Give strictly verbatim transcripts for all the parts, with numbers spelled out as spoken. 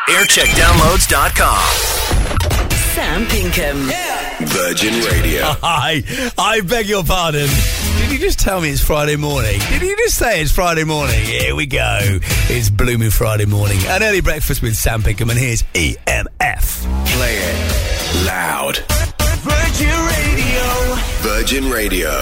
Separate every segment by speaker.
Speaker 1: aircheck downloads dot com.
Speaker 2: Sam Pinkham.
Speaker 1: Yeah. Virgin Radio.
Speaker 3: Hi. I beg your pardon. Did you just tell me it's Friday morning? Did you just say it's Friday morning? Here we go. It's Blooming Friday morning. An early breakfast with Sam Pinkham, and here's E M F.
Speaker 1: Play it loud.
Speaker 4: Virgin Radio.
Speaker 1: Virgin Radio.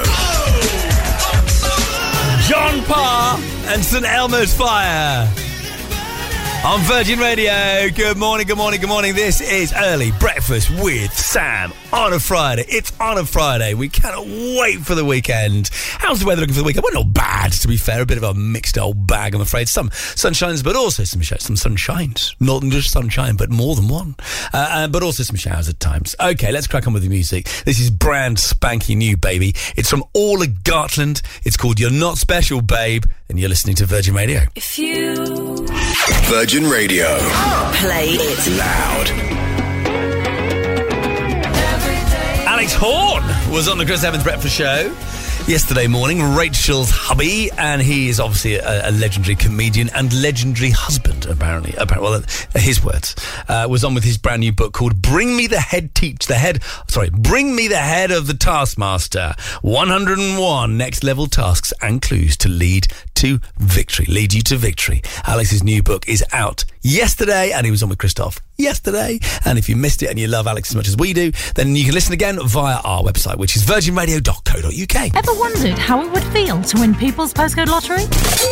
Speaker 3: John Parr and Saint Elmo's Fire. On Virgin Radio, good morning, good morning, good morning. This is Early Breakfast with Sam on a Friday. It's on a Friday. We cannot wait for the weekend. How's the weather looking for the weekend? Well, not bad, to be fair. A bit of a mixed old bag, I'm afraid. Some sunshines, but also some sh- some sunshines. Not just sunshine, but more than one. Uh, uh, but also some showers at times. Okay, let's crack on with the music. This is brand spanking new, baby. It's from Orla Gartland. It's called You're Not Special, Babe. And you're listening to Virgin Radio.
Speaker 2: If you...
Speaker 1: Virgin Radio.
Speaker 2: Play it
Speaker 1: loud.
Speaker 3: Alex Horn was on the Chris Evans Breakfast Show yesterday morning, Rachel's hubby, and he is obviously a, a legendary comedian and legendary husband, apparently. Apparently, well, uh, his words. Uh, was on with his brand new book called Bring Me the Head Teach, the Head, sorry, Bring Me the Head of the Taskmaster, one hundred and one Next Level Tasks and Clues to Lead to Victory, Lead You to Victory. Alex's new book is out yesterday, and he was on with Christoph yesterday. And if you missed it and you love Alex as much as we do, then you can listen again via our website, which is virgin radio dot co dot uk.
Speaker 5: Ever wondered how it would feel to win People's Postcode Lottery?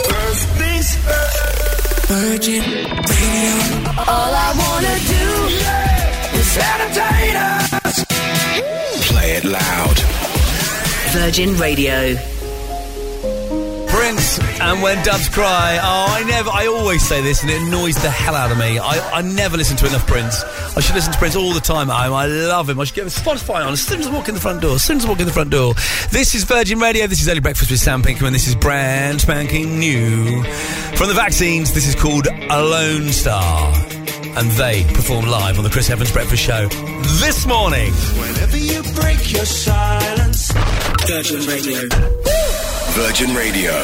Speaker 4: Virgin Radio.
Speaker 2: All I wanna do
Speaker 4: is entertain us.
Speaker 1: Play it loud.
Speaker 2: Virgin Radio.
Speaker 3: Prince and When Doves Cry. Oh, I never, I always say this and it annoys the hell out of me. I, I never listen to enough Prince. I should listen to Prince all the time at home. I love him. I should get Spotify on as soon as I walk in the front door. As soon as I walk in the front door. This is Virgin Radio. This is Early Breakfast with Sam Pinkham, and this is brand spanking new. From the Vaccines, this is called Alone Star. And they perform live on the Chris Evans Breakfast Show this morning.
Speaker 4: Whenever you break your silence. Virgin Radio.
Speaker 1: Virgin Radio.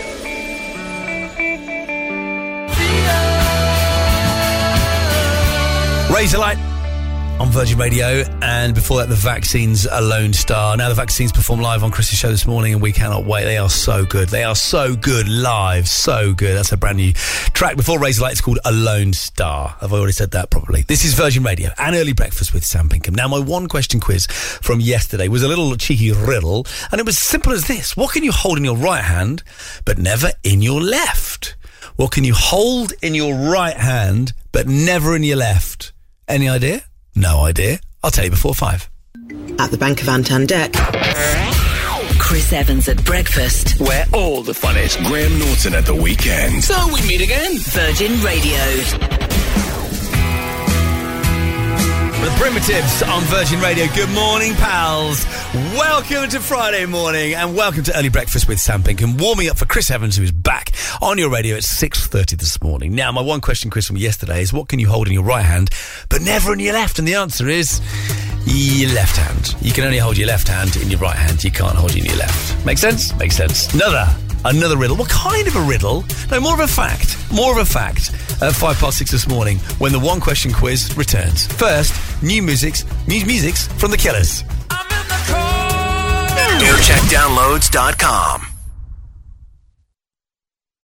Speaker 3: Razor Light on Virgin Radio, and before that the Vaccines Alone Star. Now the Vaccines perform live on Chris's show this morning, and we cannot wait. They are so good. They are so good live. So good. That's a brand new track. Before Razor Light, it's called Alone Star. I've already said that properly. This is Virgin Radio, an early breakfast with Sam Pinkham. Now my one question quiz from yesterday was a little cheeky riddle, and it was simple as this. What can you hold in your right hand but never in your left? What can you hold in your right hand but never in your left? Any idea? No idea. I'll tell you before five.
Speaker 6: At the Bank of Antandek.
Speaker 2: Chris Evans at breakfast.
Speaker 1: Where all the fun is. Graham Norton at the weekend.
Speaker 2: So we meet again. Virgin Radio.
Speaker 3: The Primitives on Virgin Radio. Good morning, pals. Welcome to Friday morning, and welcome to Early Breakfast with Sam Pinkham. Warming up for Chris Evans, who is back on your radio at six thirty this morning. Now, my one question quiz from yesterday is, what can you hold in your right hand but never in your left? And the answer is your left hand. You can only hold your left hand in your right hand. You can't hold it in your left. Make sense? Makes sense. Another. Another riddle. What kind of a riddle? No, more of a fact. More of a fact. At five past six this morning, when the one question quiz returns. First, new musics, new musics from the Killers.
Speaker 4: I'm in the car.
Speaker 1: aircheck downloads dot com.